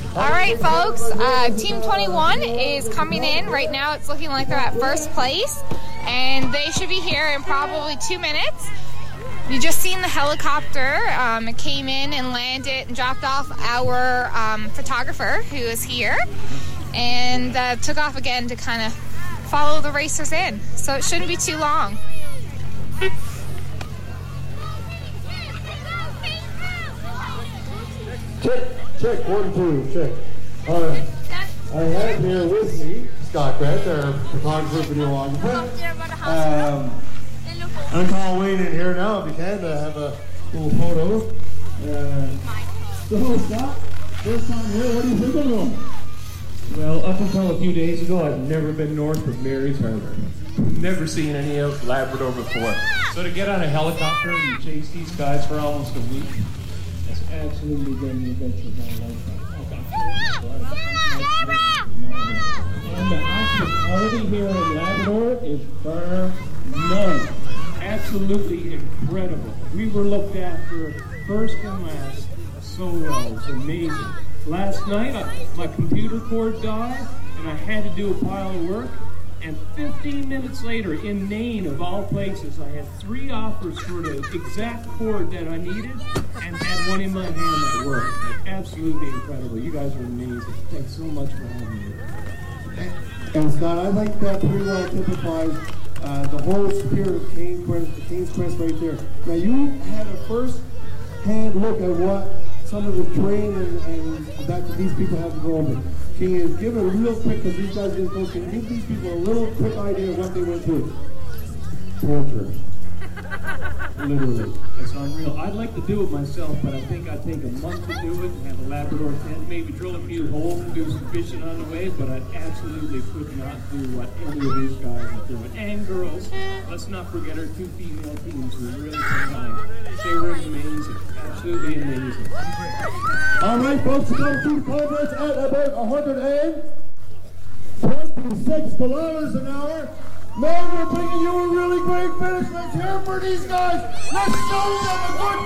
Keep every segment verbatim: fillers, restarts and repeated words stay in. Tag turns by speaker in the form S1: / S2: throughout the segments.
S1: All right, folks, uh, Team twenty-one is coming in. Right now it's looking like they're at first place, and they should be here in probably two minutes. You just seen the helicopter. Um, it came in and landed and dropped off our um, photographer, who is here, and uh, took off again to kind of follow the racers in. So it shouldn't be too long.
S2: Check, check, one, two, check. Uh, I have here with me Scott Grant, our photographer, videographer. Um, I'm gonna call Wayne in here now, if you can, to have a little photo. Uh, so, Scott, first time here, what do you think of them?
S3: Well, up until a few days ago, I've never been north of Mary's Harbor. Never seen any of Labrador before. So to get on a helicopter and chase these guys for almost a week, that's absolutely been the adventure of my lifetime. And the hospitality here in Labrador is bar none. Absolutely incredible. We were looked after first and last so well. It's amazing. Last night, I, my computer cord died, and I had to do a pile of work. And fifteen minutes later, in Nain, of all places, I had three offers for the exact cord that I needed, and had one in my hand that worked. Absolutely incredible. You guys are amazing. Thanks so much for having me.
S2: And Scott, I think that pretty well typifies uh, the whole spirit of Cane's Quest, the Cane's Quest right there. Now, you had a first-hand look at what some of the terrain and, and that these people have to go over. Can you give a real quick, because these guys didn't go, can you give these people a little quick idea of what they went through? Torture.
S3: Literally. It's unreal. I'd like to do it myself, but I think I'd take a month to do it and have a Labrador tent, maybe drill a few holes and do some fishing on the way, but I absolutely could not do what any of these guys are doing. And girls, let's not forget our two female teams who really combined. They were amazing. Absolutely amazing.
S2: All right, folks, come to Converse at about one hundred twenty-six kilometers an hour. Now we're bringing you a really great finish. Let's hear for these guys. Let's show them a good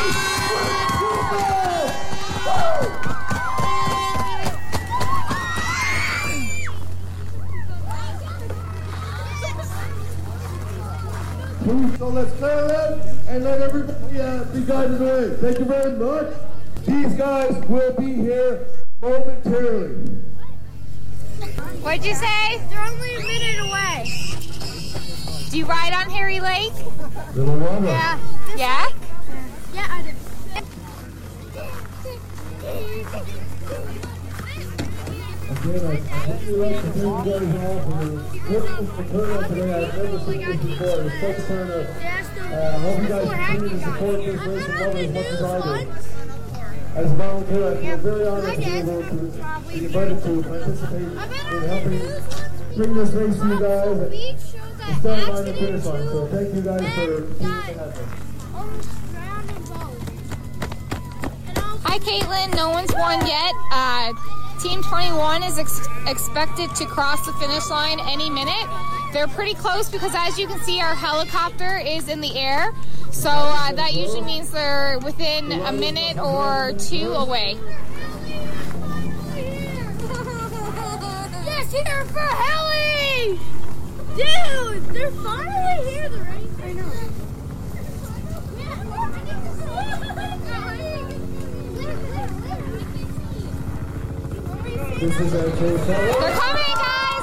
S2: Woo! So let's clear them and let everybody uh, be guided away. Thank you very much. These guys will be here momentarily.
S1: What'd you say?
S4: They're only a minute away.
S1: Do you ride on Harry Lake?
S2: Little water.
S4: Yeah.
S1: Yeah?
S4: Yeah, I do.
S2: Again, I hope you like to turn you guys off. And Christmas for turn up today. I've never seen this before. It's such a turn up. Uh, I hope you guys continue to support this race and love it as much as I do. As a volunteer, I feel very honored to be able to be invited to participate in helping bring this race to you guys at the start line and finish line. So thank you guys for continuing to have us.
S1: Hi, Caitlin. No one's won yet. Uh, Team twenty-one is ex expected to cross the finish line any minute. They're pretty close because, as you can see, our helicopter is in the air. So uh, that usually means they're within a minute or two away.
S4: Yes, here for Heli! Dude, they're finally here. The race. I know.
S2: This is our Joe Fellow.
S1: They're coming, guys!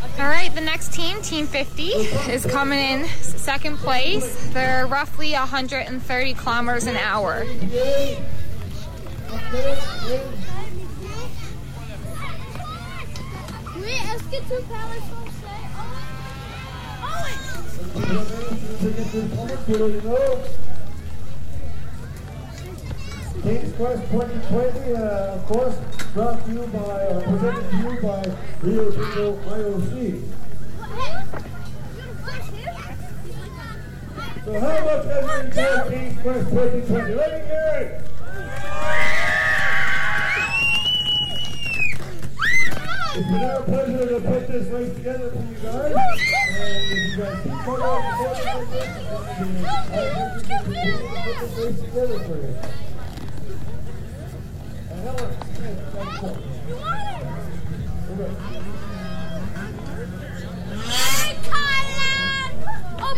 S1: All right, the next team, Team fifty, is coming in second place. They're roughly one hundred thirty kilometers an hour.
S4: Wait, let's get two pallets from say. Oh,
S2: King's Quest twenty twenty, uh, of course, brought to you by, uh, presented to you by Rio Tinto I O C. So how much has been for King's Quest twenty twenty? Let me hear it! It's been our pleasure to put this race together for you guys. And if you guys keep putting out the like this, I think we can continue to put this race together for you. And Helen, that's cool.
S4: hey, Colin! Oh,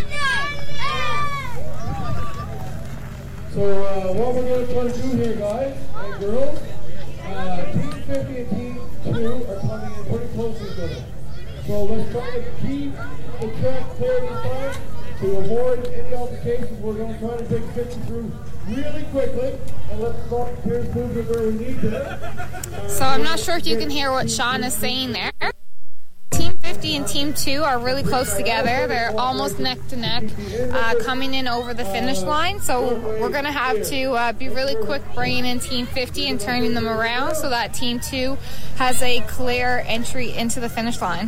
S4: Brandon!
S2: So uh, what we're going to try to do here, guys and girls, uh, Team fifty and Team two are coming in pretty close to each other. So let's try to keep the track fairly fine to avoid any altercations. We're going to try to take fifty through really quickly and let the volunteers move it where we need to. Uh,
S1: So I'm not sure if you can hear what Sean is saying there. Team fifty and Team two are really close together. They're almost neck to neck, uh, coming in over the finish line. So we're going to have to uh, be really quick bringing in Team fifty and turning them around so that Team two has a clear entry into the finish line.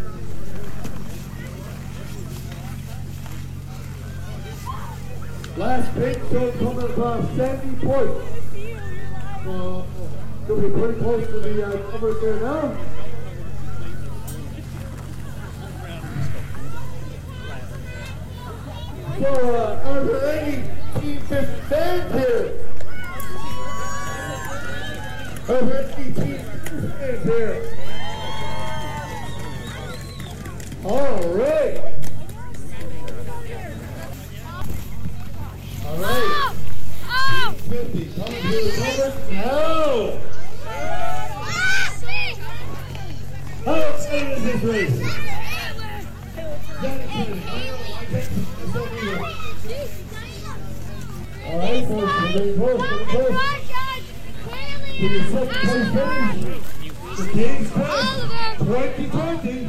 S2: Last pink show coming across seventy points. So it'll be pretty close to the uh, numbers there now. So, uh, are there any Team fifty fans here? Are there any Team fifty fans here? All right. All right.
S4: Oh!
S2: Team fifty, coming to the number now. How exciting is this race? That exciting. I know, I think it's so weird. All right, folks, we're getting close, getting close to your second place finish. The King's Quest twenty twenty.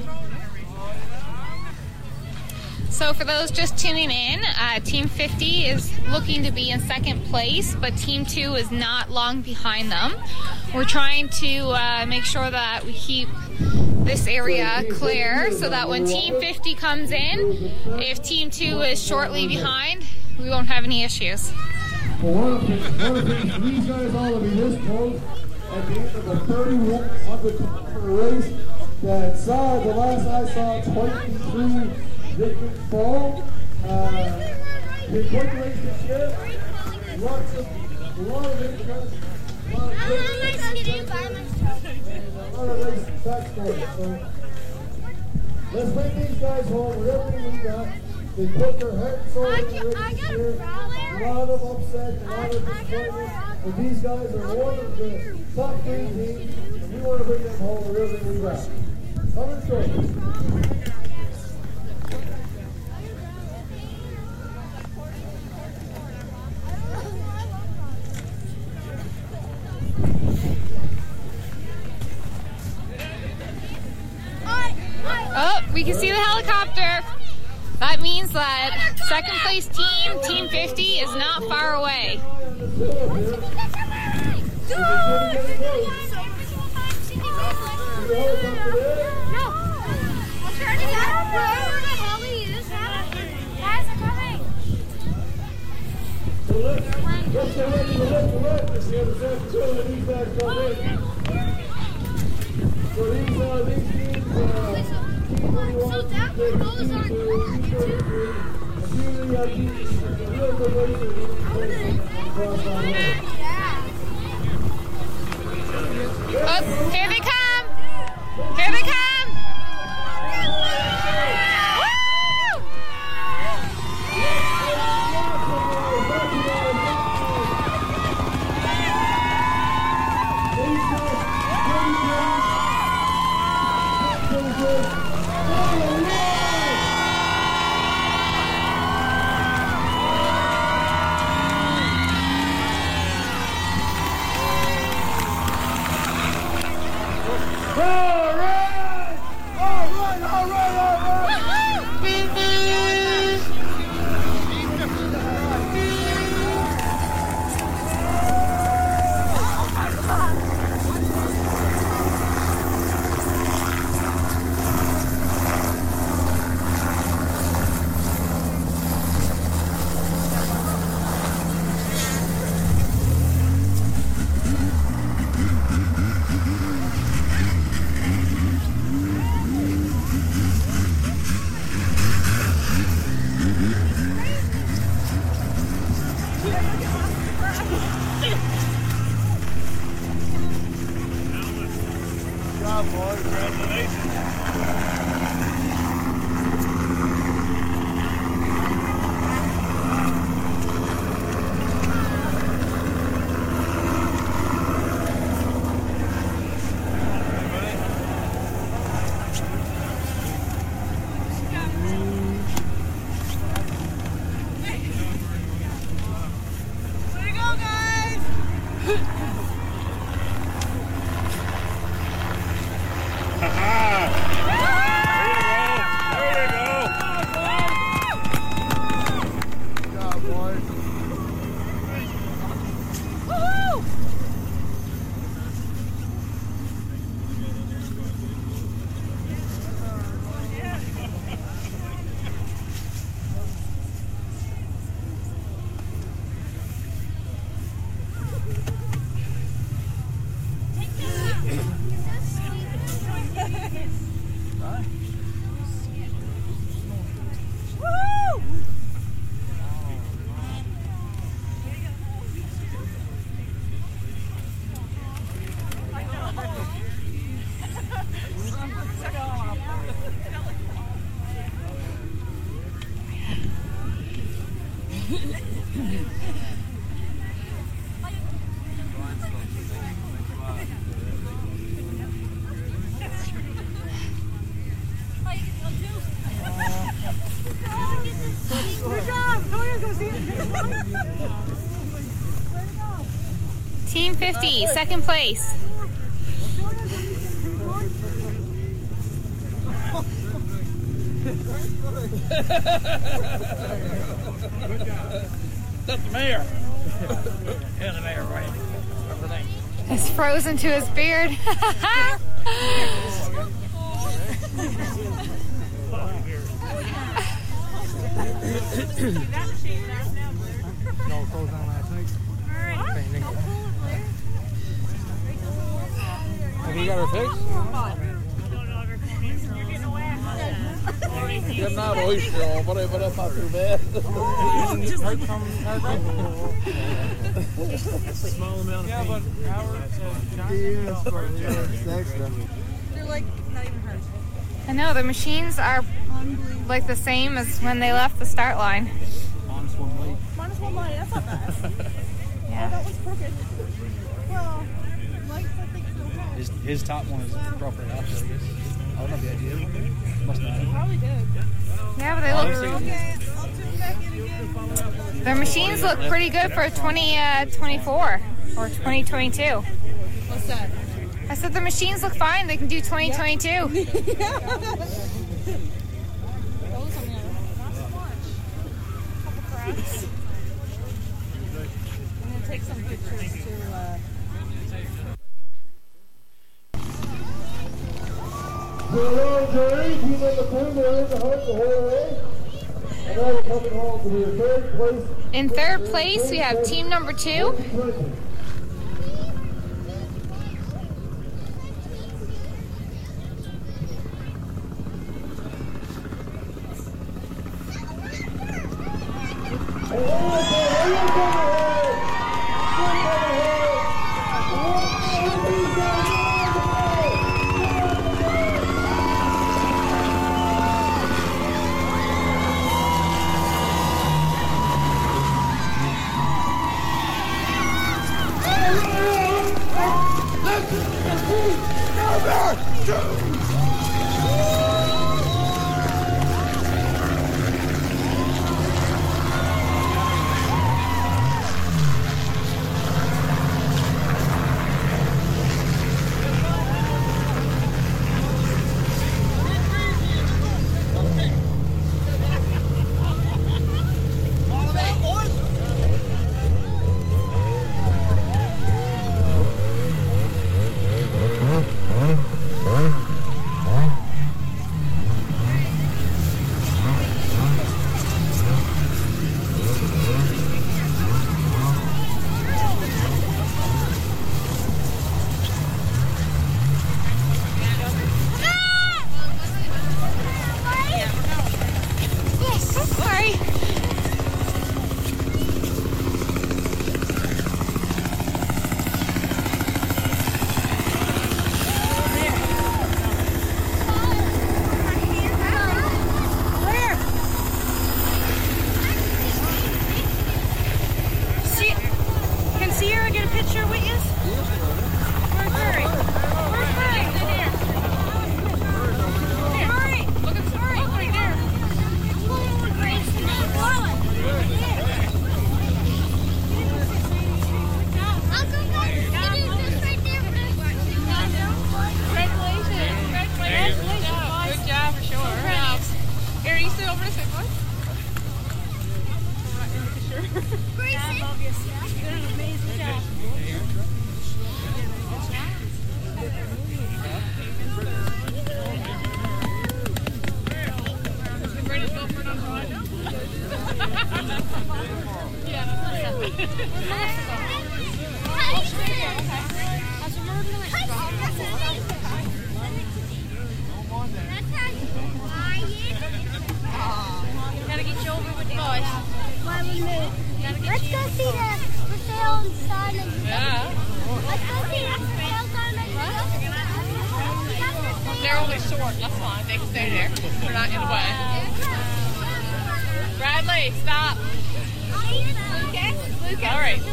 S1: So for those just tuning in, uh, Team fifty is looking to be in second place, but Team two is not long behind them. We're trying to uh, make sure that we keep this area clear so that when Team fifty comes in, if Team two is shortly behind, we won't have any issues.
S2: Well, one of the things, one of the things, these guys all to be this close at the end of the thirty-one hundred kilometer race that saw, the last I saw, twenty-three victories fall. Uh, been quick race this year. Lots of, a lot of interest, a lot of great and a lot of race backstory. So let's bring these guys home with everything we got. They put their heart and soul into the race this year. A lot of upset, a lot of disappointment. But these guys are one of the top three teams, and we want to bring them home with everything we got. Come and join us.
S1: Oh, we can see the helicopter. That means that second place team, Team fifty, is not far away.
S2: Let's get ready to lift the left and see how the San Francisco these guys come in. So these are these teams, uh, Team twenty-one,
S4: So that one goes on
S2: Team thirty-three, a few of the uh, teams, a real good racers across our way.
S1: Oh, here they come! Here they come! Woo!
S2: These guys,
S1: Team fifty, second place.
S5: That's the mayor. Yeah, the mayor, right? Everything.
S1: It's frozen to his beard.
S5: No, frozen last night. Painting. Have you got her fixed? You're not oyster on, but that's not too bad. Small amount of yeah, but Howard
S6: they're like not even hurt.
S1: I know, the machines are like the same as when they left the start line.
S5: Minus one weight.
S6: Minus one light, that's not bad.
S1: Yeah.
S6: Oh, that was crooked. Well, lights I think still have.
S5: His, his top one is proper out, I guess. I don't know if the idea. Must not.
S6: Probably did.
S1: Yeah, but they look.
S6: Okay, I'll tune back in again.
S1: Their machines look pretty good for twenty twenty-four or twenty twenty-two.
S6: What's that?
S1: I said the machines look fine. They can do twenty twenty-two.
S6: Yeah. Those, I mean, not so much. A couple cracks. I'm gonna take some pictures to. Uh,
S2: Hello, Jerry. Team number two, they're in the hunt the whole way. And now we're coming home to the third place.
S1: In third place, we have team number two. this way, boys.
S4: Grayson. You did an amazing job.
S6: Gotta get you over with the boys.
S4: Let's go see the for sale sign.
S1: Yeah.
S4: Let's go see the for sale sign.
S1: They're only short, that's fine. They can stay there. They're not in the way. Bradley, stop.
S4: Lucas?
S1: Lucas. All right.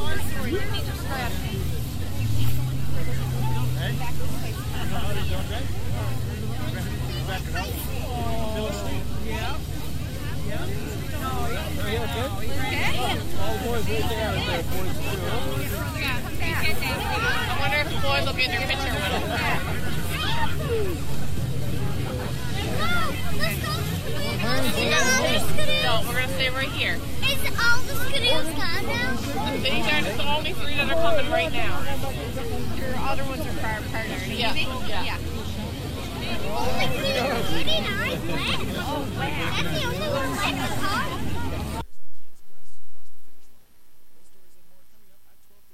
S1: I wonder if the boys will be in their picture with us. No, we're going to stay right here.
S4: Is all the scooters gone now?
S1: These are the only three that are coming right now.
S6: Your other ones are for our partner.
S1: Yeah. Yeah.
S4: Only three, forty-nine left. Oh, wow. That's the only one left.